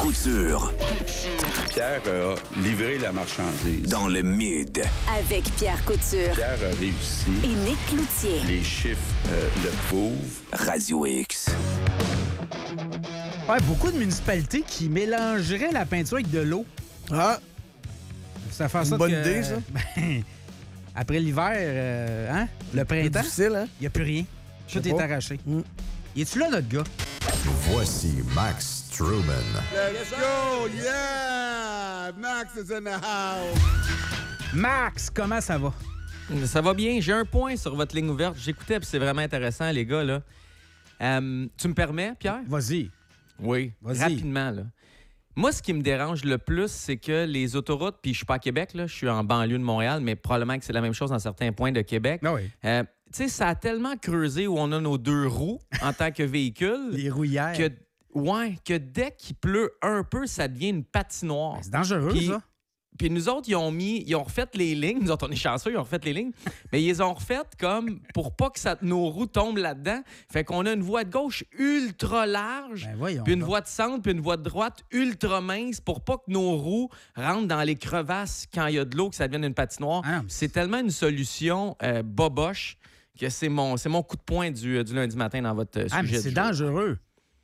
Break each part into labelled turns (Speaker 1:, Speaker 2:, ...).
Speaker 1: Couture.
Speaker 2: Pierre a livré la marchandise.
Speaker 1: Dans le mid.
Speaker 3: Avec Pierre Couture.
Speaker 2: Pierre a réussi.
Speaker 3: Et Nick Cloutier.
Speaker 2: Les chiffres le prouvent.
Speaker 1: Radio X.
Speaker 4: Ouais, beaucoup de municipalités qui mélangeraient la peinture avec de l'eau.
Speaker 5: Ah,
Speaker 4: Ça fait en
Speaker 5: une
Speaker 4: sorte
Speaker 5: bonne
Speaker 4: que,
Speaker 5: idée, ça.
Speaker 4: ben, après l'hiver, le
Speaker 5: C'est
Speaker 4: printemps,
Speaker 5: difficile, hein?
Speaker 4: il n'y a plus rien.
Speaker 5: Je
Speaker 4: Tout
Speaker 5: sais
Speaker 4: est
Speaker 5: pas.
Speaker 4: arraché.
Speaker 5: Mm.
Speaker 4: Y es-tu là, notre gars?
Speaker 6: Voici Max Truman.
Speaker 7: Let's go, yeah! Max is in the house.
Speaker 4: Max, comment ça va?
Speaker 8: Ça va bien. J'ai un point sur votre ligne ouverte. J'écoutais, puis c'est vraiment intéressant, les gars. Là. Tu me permets, Pierre?
Speaker 4: Vas-y.
Speaker 8: Oui,
Speaker 4: Vas-y.
Speaker 8: rapidement. Là. Moi, ce qui me dérange le plus, c'est que les autoroutes, puis je suis pas à Québec, là, je suis en banlieue de Montréal, mais probablement que c'est la même chose dans certains points de Québec.
Speaker 4: Ah oui.
Speaker 8: Tu sais, ça a tellement creusé où on a nos deux roues en tant que véhicule
Speaker 4: Les rouillères.
Speaker 8: que dès qu'il pleut un peu, ça devient une patinoire.
Speaker 4: C'est dangereux,
Speaker 8: Puis-
Speaker 4: ça.
Speaker 8: Puis nous autres, ils ont refait les lignes. Nous autres, on est chanceux, ils ont refait les lignes. Mais ils les ont refaites comme pour pas que nos roues tombent là-dedans. Fait qu'on a une voie de gauche ultra large,
Speaker 4: Ben voyons
Speaker 8: puis une
Speaker 4: donc.
Speaker 8: voie de centre, puis une voie de droite ultra mince pour pas que nos roues rentrent dans les crevasses quand il y a de l'eau, que ça devienne une patinoire.
Speaker 4: Ah non, mais
Speaker 8: c'est tellement une solution boboche que c'est mon coup de poing du lundi matin dans votre
Speaker 4: Ah, mais
Speaker 8: sujet.
Speaker 4: c'est
Speaker 8: du jour.
Speaker 4: dangereux.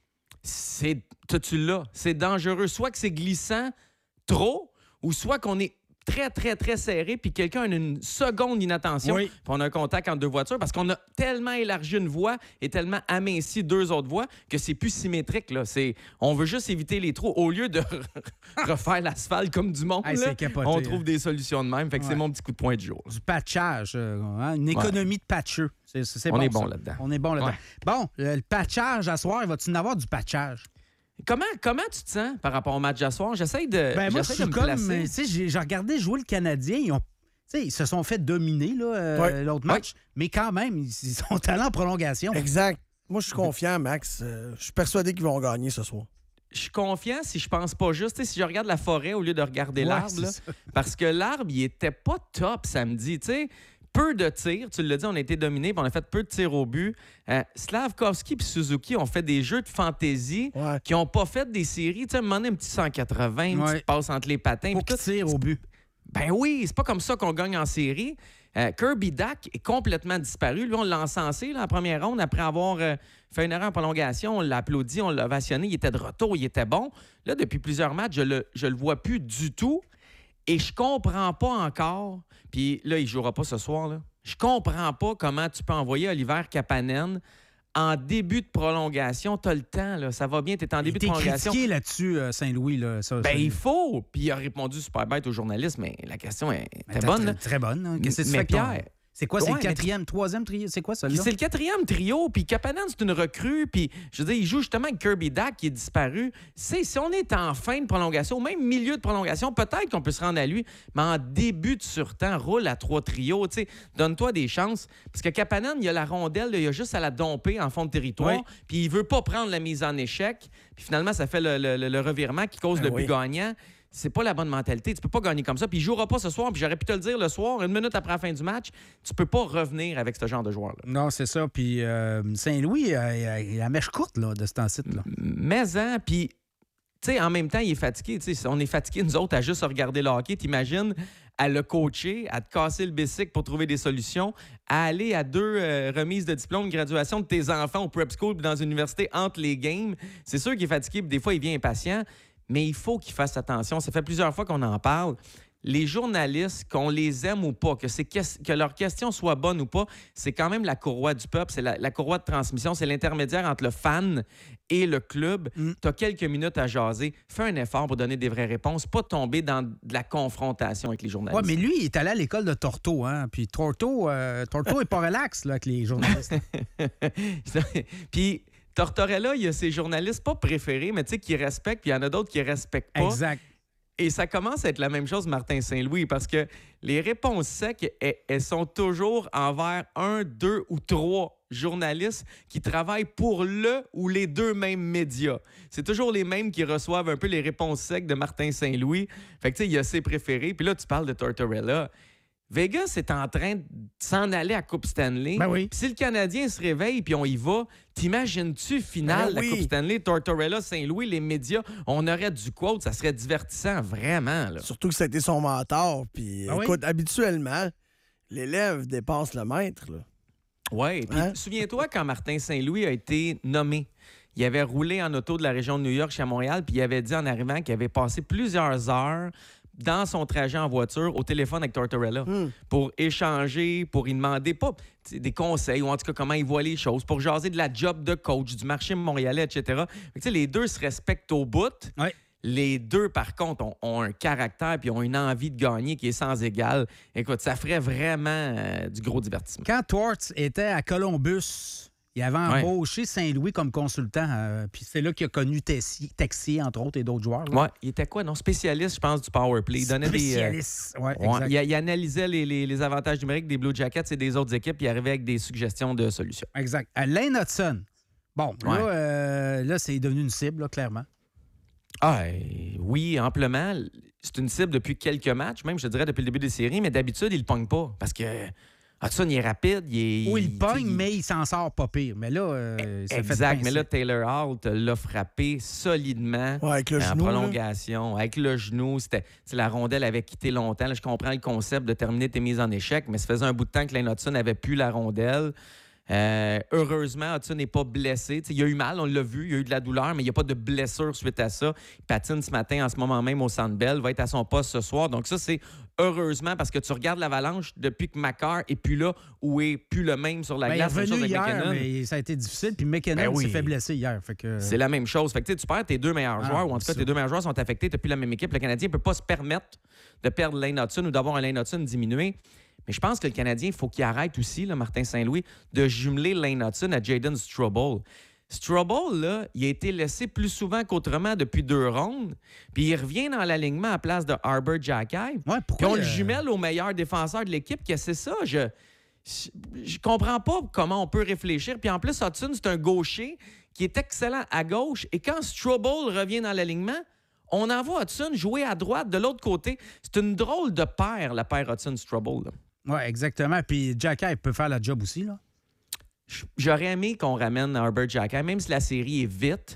Speaker 8: Tu l'as. C'est dangereux. Soit que c'est glissant trop, ou soit qu'on est très, très, très serré, puis quelqu'un a une seconde d'inattention,
Speaker 4: Oui.
Speaker 8: puis on a un contact entre deux voitures, parce qu'on a tellement élargi une voie et tellement aminci deux autres voies que c'est plus symétrique. Là. On veut juste éviter les trous. Au lieu de refaire l'asphalte comme du monde,
Speaker 4: Hey,
Speaker 8: là,
Speaker 4: c'est capoté,
Speaker 8: on
Speaker 4: hein.
Speaker 8: trouve des solutions de même. Fait que c'est
Speaker 4: Ouais.
Speaker 8: mon petit coup de poing du jour.
Speaker 4: Du patchage. Une économie de patcheux. C'est
Speaker 8: On
Speaker 4: bon,
Speaker 8: est bon
Speaker 4: ça.
Speaker 8: là-dedans.
Speaker 4: On est bon là-dedans.
Speaker 8: Ouais.
Speaker 4: Bon, le patchage à soir, va-tu en avoir du patchage?
Speaker 8: Comment tu te sens par rapport au match à soir? J'essaie de,
Speaker 4: Ben moi, je
Speaker 8: j'essaie
Speaker 4: suis
Speaker 8: de me
Speaker 4: comme,
Speaker 8: placer.
Speaker 4: tu sais, j'ai regardé jouer le Canadien, ils se sont fait dominer là,
Speaker 5: Ouais.
Speaker 4: l'autre match, mais quand même, ils sont allés en prolongation.
Speaker 5: Exact. Moi, je suis confiant, Max. Je suis persuadé qu'ils vont gagner ce soir.
Speaker 8: Je suis confiant si je pense pas juste, tu sais, si je regarde la forêt au lieu de regarder
Speaker 4: Ouais,
Speaker 8: l'arbre,
Speaker 4: c'est
Speaker 8: là,
Speaker 4: ça.
Speaker 8: parce que l'arbre, il était pas top samedi, tu sais. Peu de tirs, tu l'as dit, on a été dominés, puis on a fait peu de tirs au but. Slavkovski et Suzuki ont fait des jeux de fantaisie
Speaker 5: Ouais.
Speaker 8: qui n'ont pas fait des séries. Tu sais, à un moment donné, un petit 180, une
Speaker 4: Ouais.
Speaker 8: petite passe entre les patins.
Speaker 4: Pour
Speaker 8: puis
Speaker 4: qu'ils
Speaker 8: tout.
Speaker 4: tirent au but.
Speaker 8: Ben oui, c'est pas comme ça qu'on gagne en série. Kirby Dack est complètement disparu. Lui, on l'a encensé là, en première ronde après avoir fait une erreur en prolongation. On l'a applaudi, on l'a ovationné. Il était de retour, il était bon. Là, depuis plusieurs matchs, je le vois plus du tout. Et je comprends pas encore. Puis là, il jouera pas ce soir. Là. Je comprends pas comment tu peux envoyer Oliver Kapanen en début de prolongation. Tu as le temps, là. Ça va bien, tu es en
Speaker 4: Il
Speaker 8: début de
Speaker 4: était
Speaker 8: prolongation.
Speaker 4: critiqué là-dessus, Saint-Louis. Là, ça,
Speaker 8: Ben,
Speaker 4: ça.
Speaker 8: il faut. Puis il a répondu super bête aux journalistes, mais la question était
Speaker 4: Très-
Speaker 8: bonne. là.
Speaker 4: Très bonne. Hein. Qu'est-ce que tu
Speaker 8: Mais
Speaker 4: fais que ton-
Speaker 8: Pierre,
Speaker 4: C'est quoi, c'est
Speaker 8: Ouais,
Speaker 4: le quatrième, troisième trio? C'est quoi, ça, là?
Speaker 8: c'est le quatrième trio, puis Kapanen, c'est une recrue, puis je veux dire, il joue justement avec Kirby Dack qui est disparu. Si on est en fin de prolongation, ou même milieu de prolongation, peut-être qu'on peut se rendre à lui, mais en début de surtemps, roule à 3 trios, tu sais, donne-toi des chances. Parce que Kapanen, il a la rondelle, là, il a juste à la domper en fond de territoire,
Speaker 4: Oui.
Speaker 8: puis il veut pas prendre la mise en échec, puis finalement, ça fait le revirement qui cause
Speaker 5: Ben
Speaker 8: le
Speaker 5: oui.
Speaker 8: but gagnant. C'est pas la bonne mentalité. Tu peux pas gagner comme ça. Puis il jouera pas ce soir. Puis j'aurais pu te le dire le soir, une minute après la fin du match. Tu peux pas revenir avec ce genre de joueur-là.
Speaker 4: Non, c'est ça. Puis Saint-Louis, il a la mèche courte là, de ce temps-ci. Là.
Speaker 8: Mais, puis, tu sais, en même temps, il est fatigué. Tu sais, on est fatigués, nous autres, à juste regarder le hockey. T'imagines à le coacher, à te casser le bicycle pour trouver des solutions, à aller à 2 remises de diplôme de graduation de tes enfants au prep school puis dans une université entre les games. C'est sûr qu'il est fatigué, puis des fois, il vient impatient. Mais il faut qu'ils fassent attention. Ça fait plusieurs fois qu'on en parle. Les journalistes, qu'on les aime ou pas, que leurs questions soient bonnes ou pas, c'est quand même la courroie du peuple, c'est la courroie de transmission, c'est l'intermédiaire entre le fan et le club. Tu as quelques minutes à jaser. Fais un effort pour donner des vraies réponses, pas tomber dans de la confrontation avec les journalistes.
Speaker 4: Ouais, mais lui, il est allé à l'école de Torto, hein. Puis Torto est pas relax là, avec les journalistes.
Speaker 8: Puis Tortorella, il y a ses journalistes pas préférés, mais tu sais, qui respectent, puis il y en a d'autres qui respectent pas.
Speaker 4: Exact.
Speaker 8: Et ça commence à être la même chose, Martin Saint-Louis, parce que les réponses secs, elles sont toujours envers 1, 2 ou 3 journalistes qui travaillent pour le ou les 2 mêmes médias. C'est toujours les mêmes qui reçoivent un peu les réponses secs de Martin Saint-Louis. Fait que tu sais, il y a ses préférés. Puis là, tu parles de Tortorella. Vegas est en train de s'en aller à Coupe Stanley.
Speaker 4: Ben oui.
Speaker 8: Puis si le Canadien se réveille puis on y va, t'imagines-tu finale
Speaker 5: Ben oui.
Speaker 8: la Coupe Stanley, Tortorella, Saint-Louis, les médias, on aurait du quote, ça serait divertissant, vraiment. Là.
Speaker 5: Surtout que ça a été son mentor. Puis,
Speaker 4: Ah oui?
Speaker 5: écoute, habituellement, l'élève dépasse le maître. Là.
Speaker 8: Oui, puis
Speaker 5: Hein?
Speaker 8: souviens-toi quand Martin Saint-Louis a été nommé. Il avait roulé en auto de la région de New York jusqu'à Montréal, puis il avait dit en arrivant qu'il avait passé plusieurs heures dans son trajet en voiture au téléphone avec Tortorella pour échanger, pour y demander pas des conseils ou en tout cas comment il voit les choses, pour jaser de la job de coach, du marché montréalais, etc. Fait que, les deux se respectent au bout.
Speaker 4: Ouais.
Speaker 8: Les deux, par contre, ont un caractère puis ont une envie de gagner qui est sans égal. Écoute, ça ferait vraiment du gros divertissement.
Speaker 4: Quand Torts était à Columbus, il avait embauché Saint-Louis comme consultant. Puis c'est là qu'il a connu Texier, entre autres, et d'autres joueurs. là.
Speaker 8: Ouais, il était quoi? Non, spécialiste, je pense, du power play. Il donnait
Speaker 4: Spécialiste. Ouais,
Speaker 8: Ouais,
Speaker 4: exact.
Speaker 8: il analysait les avantages numériques des Blue Jackets et des autres équipes, puis il arrivait avec des suggestions de solutions.
Speaker 4: Exact. Lane Hudson. Bon, là, c'est devenu une cible, là, clairement.
Speaker 8: Ah, oui, amplement. C'est une cible depuis quelques matchs, même, je te dirais, depuis le début des séries, mais d'habitude, il ne le pogne pas. Parce que Hudson, il est rapide.
Speaker 4: Oui, il pogne, mais il s'en sort pas pire. Mais là, il s'est fait
Speaker 8: exact, mais
Speaker 4: pincer.
Speaker 8: là, Taylor Hall l'a frappé solidement
Speaker 5: Ouais, avec le
Speaker 8: en
Speaker 5: genou. là.
Speaker 8: prolongation. Avec le genou, la rondelle avait quitté longtemps. Là, je comprends le concept de terminer tes mises en échec, mais ça faisait un bout de temps que Lane Hudson n'avait plus la rondelle. Heureusement, Hudson n'est pas blessé. T'sais, il a eu mal, on l'a vu, il a eu de la douleur, mais il n'y a pas de blessure suite à ça. Il patine ce matin, en ce moment même, au Centre Bell, va être à son poste ce soir. Donc ça, c'est heureusement, parce que tu regardes l'Avalanche depuis que Makar est plus là ou est plus le même sur la
Speaker 4: Ben, il est
Speaker 8: glace. Même chose
Speaker 4: revenu
Speaker 8: avec
Speaker 4: hier,
Speaker 8: McKinnon.
Speaker 4: mais ça a été difficile. Puis McKinnon
Speaker 8: Ben oui.
Speaker 4: s'est fait blesser hier. Fait que...
Speaker 8: C'est la même chose. Fait que tu perds tes deux meilleurs joueurs, ou en tout cas,
Speaker 4: ça.
Speaker 8: tes deux meilleurs joueurs sont affectés, tu n'as plus la même équipe. Le Canadien ne peut pas se permettre de perdre Lane Hudson ou d'avoir un Lane Hudson diminué. Mais je pense que le Canadien, il faut qu'il arrête aussi, là, Martin Saint-Louis, de jumeler Lane Hudson à Jayden Struble. Struble, là, il a été laissé plus souvent qu'autrement depuis 2 rondes, puis il revient dans l'alignement à place de Arbor Xhekaj.
Speaker 4: Ouais,
Speaker 8: Puis
Speaker 4: pourquoi
Speaker 8: on le jumelle au meilleur défenseur de l'équipe, que c'est ça. Je comprends pas comment on peut réfléchir. Puis en plus, Hudson, c'est un gaucher qui est excellent à gauche. Et quand Struble revient dans l'alignement, on envoie Hudson jouer à droite de l'autre côté. C'est une drôle de paire, la paire Hudson-Struble. là.
Speaker 4: Oui, exactement. Puis Xhekaj peut faire la job aussi, là.
Speaker 8: J'aurais aimé qu'on ramène Arbor Xhekaj, même si la série est vite.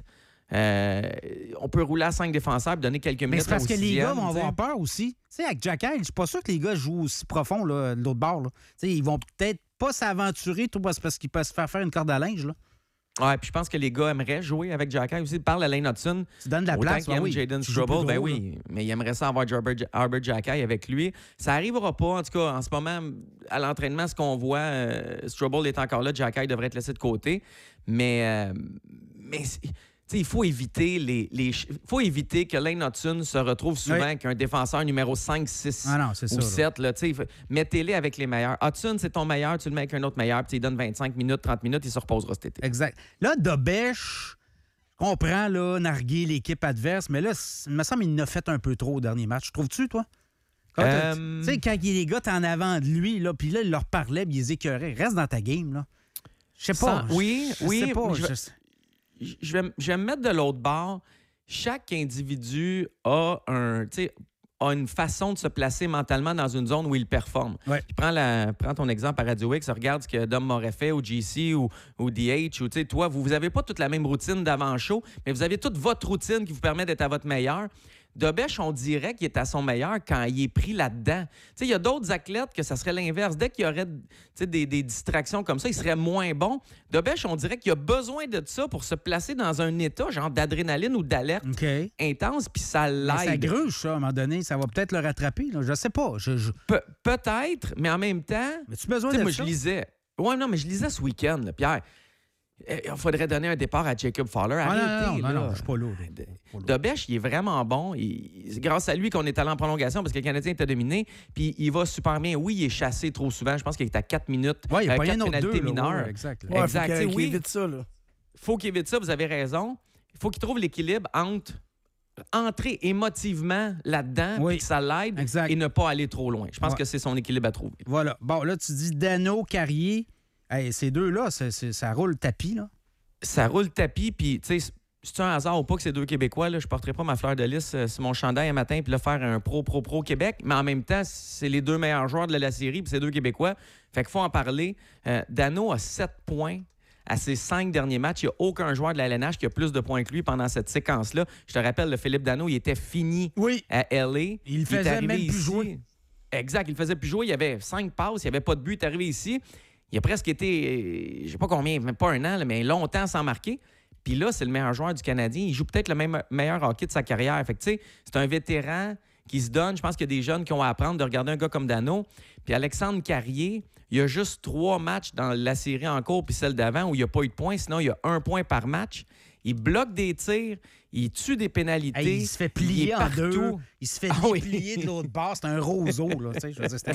Speaker 8: On peut rouler à 5 défenseurs et donner quelques
Speaker 4: Mais
Speaker 8: minutes
Speaker 4: c'est parce
Speaker 8: au
Speaker 4: que les gars
Speaker 8: sixième,
Speaker 4: vont
Speaker 8: tu sais.
Speaker 4: avoir peur aussi. Tu sais, avec Xhekaj, je suis pas sûr que les gars jouent aussi profond, là, de l'autre bord. Là. Tu sais, ils vont peut-être pas s'aventurer, tout parce qu'ils peuvent se faire une corde à linge, là.
Speaker 8: Ouais, puis je pense que les gars aimeraient jouer avec Xhekaj aussi. Parle à Lane Hudson.
Speaker 4: Tu donnes de la
Speaker 8: Autant
Speaker 4: place,
Speaker 8: qu'il aime
Speaker 4: oui.
Speaker 8: Jayden
Speaker 4: Tu joues plus
Speaker 8: Struble, ben
Speaker 4: gros,
Speaker 8: oui, mais il aimerait ça avoir Arbor Xhekaj avec lui. Ça n'arrivera pas, en tout cas, en ce moment, à l'entraînement, ce qu'on voit, Struble est encore là, Xhekaj devrait être laissé de côté, mais tu sais, il faut éviter faut éviter que Lane Hudson se retrouve souvent
Speaker 4: Oui.
Speaker 8: avec un défenseur numéro 5, 6
Speaker 4: Ah non, c'est
Speaker 8: ou
Speaker 4: ça, là.
Speaker 8: 7. Là, tu sais, mettez-les avec les meilleurs. Hudson, c'est ton meilleur, tu le mets avec un autre meilleur, puis il donne 25 minutes, 30 minutes, il se reposera cet été.
Speaker 4: Exact. Là, Dobèche, je comprends, là, narguer l'équipe adverse, mais là, il me semble qu'il en a fait un peu trop au dernier match. Trouves-tu, toi? Tu sais, quand les gars, t'es en avant de lui, là, puis là, il leur parlait, puis ils les écœuraient. Reste dans ta game, là. Je sais pas.
Speaker 8: Oui,
Speaker 4: Je sais pas.
Speaker 8: Je vais me mettre de l'autre bord. Chaque individu a une façon de se placer mentalement dans une zone où il performe.
Speaker 4: Ouais.
Speaker 8: Puis prends ton exemple à Radio X, regarde ce que Dom m'aurait fait, ou GC, ou DH, ou toi, vous n'avez pas toute la même routine d'avant-show, mais vous avez toute votre routine qui vous permet d'être à votre meilleur. Dobèche, on dirait qu'il est à son meilleur quand il est pris là-dedans. Il y a d'autres athlètes que ça serait l'inverse. Dès qu'il y aurait des distractions comme ça, il serait moins bon. Dobèche, on dirait qu'il a besoin de ça pour se placer dans un état genre d'adrénaline ou d'alerte
Speaker 4: OK.
Speaker 8: intense, puis ça
Speaker 4: Mais ça
Speaker 8: l'aide.
Speaker 4: gruge, ça, à un moment donné. Ça va peut-être le rattraper, là. Je sais pas.
Speaker 8: Peut-être, mais en même temps,
Speaker 4: Mais tu as besoin
Speaker 8: tu sais,
Speaker 4: de
Speaker 8: moi,
Speaker 4: ça?
Speaker 8: je lisais. Ouais, non, mais je lisais ce week-end, là, Pierre. Il faudrait donner un départ à Jacob Fowler.
Speaker 4: Ah,
Speaker 8: Arrêtez,
Speaker 4: non,
Speaker 8: là.
Speaker 4: je suis pas lourd.
Speaker 8: Dobèche, il est vraiment bon. C'est grâce à lui qu'on est allé en prolongation parce que le Canadien était dominé. Puis il va super bien. Oui, il est chassé trop souvent. Je pense qu'il est à 4 minutes.
Speaker 4: Oui, il n'y a pas
Speaker 8: 4
Speaker 4: un autre
Speaker 8: pénalités
Speaker 4: 2.
Speaker 8: mineures.
Speaker 4: Exact. là.
Speaker 5: Ouais,
Speaker 8: Exact,
Speaker 5: faut
Speaker 8: tu sais,
Speaker 5: qu'il
Speaker 8: oui.
Speaker 5: évite ça, là.
Speaker 8: Faut qu'il évite ça, vous avez raison. Il faut qu'il trouve l'équilibre entre entrer émotivement là-dedans,
Speaker 4: Oui.
Speaker 8: puis que ça l'aide,
Speaker 4: Exact.
Speaker 8: et ne pas aller trop loin. Je pense
Speaker 4: Ouais.
Speaker 8: que c'est son équilibre à trouver.
Speaker 4: Voilà. Bon, là, tu dis Dano, Carrier. Hey, ces deux-là, ça roule le tapis, là.
Speaker 8: Ça roule tapis, puis tu sais, c'est un hasard ou pas que c'est 2 Québécois, là, je porterai pas ma fleur de lys sur mon chandail un matin puis le faire un pro Québec, mais en même temps, c'est les 2 meilleurs joueurs de la série puis c'est 2 Québécois. Fait qu'il faut en parler. Danault a 7 points à ses 5 derniers matchs. Il n'y a aucun joueur de la LNH qui a plus de points que lui pendant cette séquence-là. Je te rappelle, le Philippe Danault, il était fini à LA.
Speaker 4: Il faisait même plus jouer.
Speaker 8: Exact, il faisait plus jouer. Il y avait 5 passes, il n'y avait pas de but. Il est arrivé ici. Il a presque été, je ne sais pas combien, même pas un an, là, mais longtemps sans marquer. Puis là, c'est le meilleur joueur du Canadien. Il joue peut-être le meilleur hockey de sa carrière. Fait que, tu sais, c'est un vétéran qui se donne. Je pense qu'il y a des jeunes qui ont à apprendre de regarder un gars comme Danault. Puis Alexandre Carrier, il y a juste 3 matchs dans la série en cours puis celle d'avant où il n'y a pas eu de points. Sinon, il y a 1 point par match. Il bloque des tirs, il tue des pénalités.
Speaker 4: Hey, il se fait plier en 2. Il se fait
Speaker 8: oui.
Speaker 4: plier de l'autre bord. C'est un roseau, là. Je veux dire,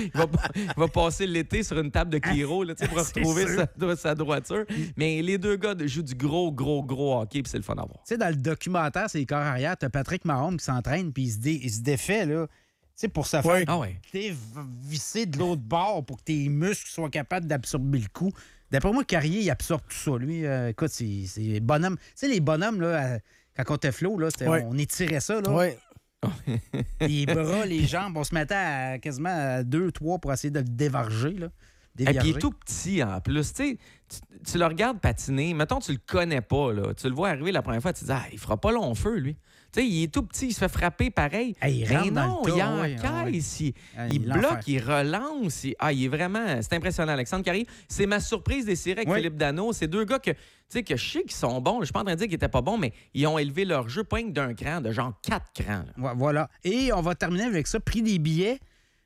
Speaker 8: il va passer l'été sur une table de Kiro là, pour retrouver sa droiture. Mais les 2 gars jouent du gros hockey, puis c'est le fun à voir.
Speaker 4: Tu sais, dans le documentaire, c'est les corps arrière, t'as Patrick Mahomes qui s'entraîne, puis il se défait, là. Tu sais, pour se faire visser de l'autre bord pour que tes muscles soient capables d'absorber le coup. D'après moi, Carrier, il absorbe tout ça. Lui, écoute, c'est bonhomme. Tu sais, les bonhommes, là, quand on était flot, là, on étirait ça. Là.
Speaker 5: Oui.
Speaker 4: Les bras, les jambes, on se mettait quasiment à 2-3 pour essayer de le dévarger. Là.
Speaker 8: Et puis il est tout petit en plus. Tu le regardes patiner. Mettons, tu le connais pas. Là. Tu le vois arriver la première fois, tu te dis, il fera pas long feu, lui. Tu sais, il est tout petit, il se fait frapper pareil.
Speaker 4: Hey,
Speaker 8: mais non, il encaisse, il bloque, il relance. Il est vraiment... C'est impressionnant, Alexandre Carrier. C'est ma surprise des séries avec Philippe Danault. C'est 2 gars que je sais qu'ils sont bons. Je suis pas en train de dire qu'ils étaient pas bons, mais ils ont élevé leur jeu pas que d'un cran, de genre 4 crans.
Speaker 4: Ouais, voilà. Et on va terminer avec ça. Prix des billets.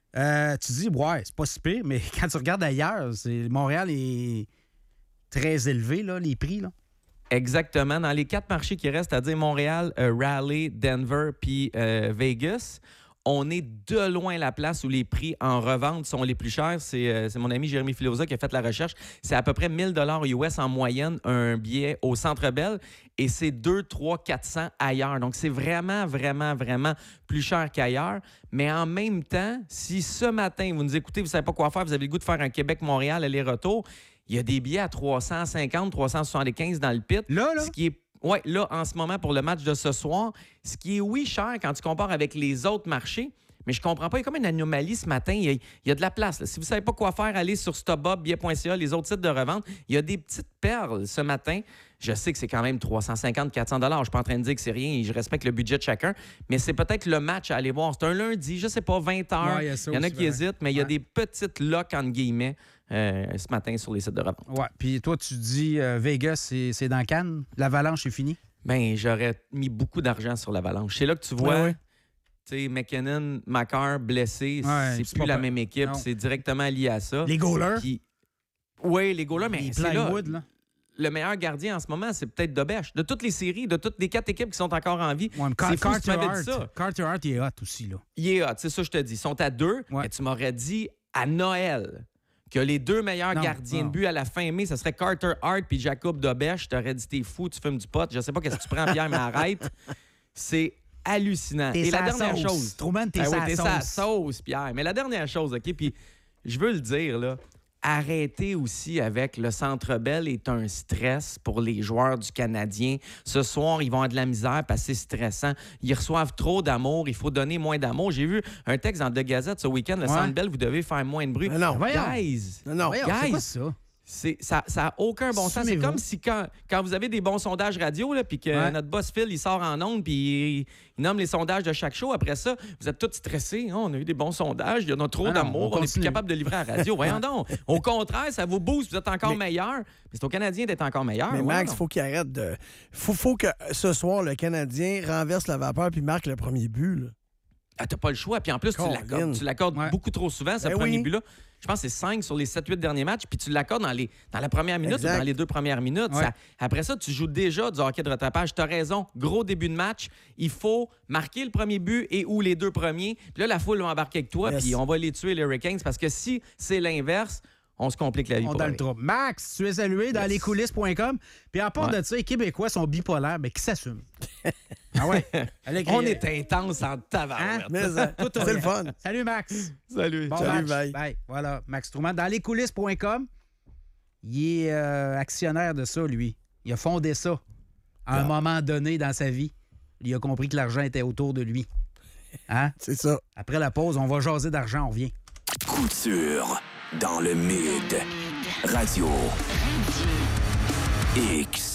Speaker 4: Tu dis, c'est pas si pire, mais quand tu regardes ailleurs, Montréal est très élevé, là, les prix, là.
Speaker 8: Exactement. Dans les 4 marchés qui restent, c'est-à-dire Montréal, Raleigh, Denver puis Vegas, on est de loin la place où les prix en revente sont les plus chers. C'est mon ami Jérémy Filosa qui a fait la recherche. C'est à peu près 1 000 US en moyenne un billet au Centre Bell et c'est 200, 300, 400 ailleurs. Donc, c'est vraiment, vraiment, vraiment plus cher qu'ailleurs. Mais en même temps, si ce matin, vous nous écoutez, vous ne savez pas quoi faire, vous avez le goût de faire un Québec-Montréal aller-retour, il y a des billets à 350, 375 dans le pit.
Speaker 4: Là?
Speaker 8: Ce qui est là, en ce moment, pour le match de ce soir, ce qui est, cher quand tu compares avec les autres marchés, mais je comprends pas. Il y a comme une anomalie ce matin. Il y a de la place. Là. Si vous savez pas quoi faire, allez sur StubHub, billet.ca, les autres sites de revente. Il y a des petites perles ce matin. Je sais que c'est quand même 350, 400 $. Je suis pas en train de dire que c'est rien et je respecte le budget de chacun, mais c'est peut-être le match à aller voir. C'est un lundi, je sais pas, 20 h.
Speaker 4: Ouais,
Speaker 8: il y en a qui hésitent, mais il y a des petites locks, entre guillemets, ce matin sur les sites de revente.
Speaker 4: Ouais. Puis toi, tu dis Vegas, c'est dans Cannes. L'Avalanche est fini?
Speaker 8: Bien, j'aurais mis beaucoup d'argent sur l'Avalanche. C'est là que tu vois... Tu sais, McKinnon, Makar, blessé, c'est plus la même équipe. Non. C'est directement lié à ça.
Speaker 4: Les goalers?
Speaker 8: Oui, les goalers, mais c'est là.
Speaker 4: Le
Speaker 8: meilleur gardien en ce moment, c'est peut-être Dobèche. De toutes les séries, de toutes les 4 équipes qui sont encore en vie.
Speaker 4: Ouais,
Speaker 8: c'est fou si tu m'avais dit ça.
Speaker 4: Carter Hart, il est hot aussi. Là.
Speaker 8: Il est hot, c'est ça que je te dis. Ils sont à 2, mais tu m'aurais dit à Noël que les 2 meilleurs gardiens de but à la fin mai, ce serait Carter Hart puis Jacob Dobèche. Je t'aurais dit, t'es fou, tu fumes du pot. Je sais pas qu'est-ce que tu prends, Pierre, mais arrête. C'est hallucinant. Et la dernière chose...
Speaker 4: Truman, t'es
Speaker 8: sa sauce, Pierre. Mais la dernière chose, OK, puis je veux le dire, là, arrêtez aussi avec le Centre Bell est un stress pour les joueurs du Canadien. Ce soir, ils vont avoir de la misère parce que c'est stressant. Ils reçoivent trop d'amour. Il faut donner moins d'amour. J'ai vu un texte dans The Gazette ce week-end. Le Centre Bell, vous devez faire moins de bruit.
Speaker 5: Mais non.
Speaker 8: Guys!
Speaker 5: Non.
Speaker 4: C'est quoi ça?
Speaker 8: Ça n'a aucun bon sens. C'est comme si quand vous avez des bons sondages radio, puis que notre boss Phil, il sort en ondes, puis il nomme les sondages de chaque show. Après ça, vous êtes tous stressés. Oh, on a eu des bons sondages, il y en a trop d'amour, on n'est plus capable de livrer à la radio. Voyons donc. Au contraire, ça vous booste, vous êtes encore meilleur. Mais c'est aux Canadiens d'être encore meilleur.
Speaker 5: Mais Max, il faut qu'il arrête de... Faut que ce soir, le Canadien renverse la vapeur puis marque le premier but. Là.
Speaker 8: Ah, t'as pas le choix. Puis en plus, tu l'accordes beaucoup trop souvent, ce premier but-là. Je pense que c'est 5 sur les 7-8 derniers matchs, puis tu l'accordes dans la première minute ou dans les 2 premières minutes. Après ça, tu joues déjà du hockey de rattrapage. Tu as raison, gros début de match. Il faut marquer le premier but et ou les 2 premiers. Puis là, la foule va embarquer avec toi, puis on va les tuer, les Hurricanes, parce que si c'est l'inverse, on se complique la vie.
Speaker 4: On donne le trouble. Max, tu es salué dans lescoulisses.com. Puis à part de ça, les Québécois sont bipolaires, mais qui s'assument. Ah ouais?
Speaker 8: On est intense en tabarouette.
Speaker 5: C'est le fun.
Speaker 4: Salut, Max.
Speaker 8: Salut.
Speaker 4: Bon
Speaker 5: Salut,
Speaker 4: match. Bye. Voilà, Max Truman. Dans lescoulisses.com, il est actionnaire de ça, lui. Il a fondé ça. À un moment donné dans sa vie, il a compris que l'argent était autour de lui. Hein?
Speaker 5: C'est ça.
Speaker 4: Après la pause, on va jaser d'argent, on revient.
Speaker 1: Couture dans le Mid. Radio X.